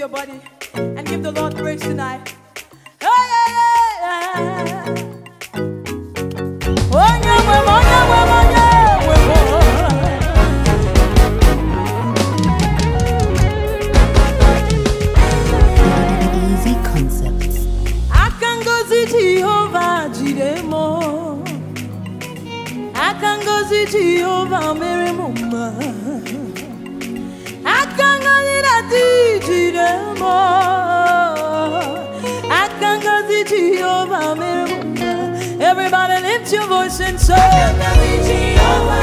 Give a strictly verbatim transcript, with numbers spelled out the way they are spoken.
body and give the Lord praise tonight. Oh, yeah, yeah, yeah. Oh, yeah, oh, yeah, oh, yeah, oh. Easy Concepts. I can go see Jehovah Jiremo. I can go see Jehovah Mary Mama. I can go see that Jiremo. I can go see Jehovah Mary Mama. Everybody lift your voice and say, I can go see Jehovah.